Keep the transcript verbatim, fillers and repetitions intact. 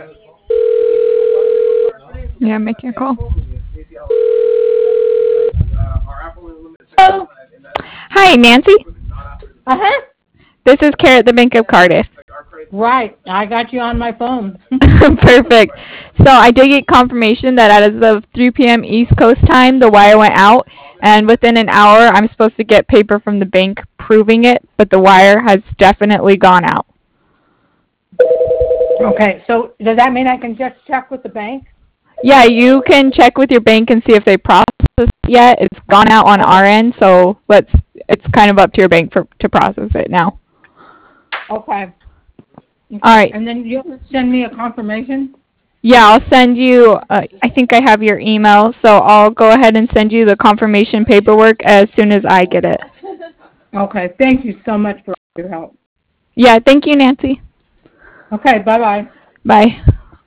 Yeah, make your call. Hello. Hi, Nancy. Uh-huh. This is Kara at the Bank of Cardiff. Right. I got you on my phone. Perfect. So I did get confirmation that as of three p.m. East Coast time, the wire went out, and within an hour, I'm supposed to get paper from the bank proving it, but the wire has definitely gone out. Okay. So does that mean I can just check with the bank? Yeah, you can check with your bank and see if they processed it yet. It's gone out on our end, so let's. It's kind of up to your bank for to process it now. Okay. Okay. All right. And then you'll send me a confirmation? Yeah, I'll send you, uh, I think I have your email, so I'll go ahead and send you the confirmation paperwork as soon as I get it. Okay. Thank you so much for your help. Yeah, thank you, Nancy. Okay. Bye-bye. Bye.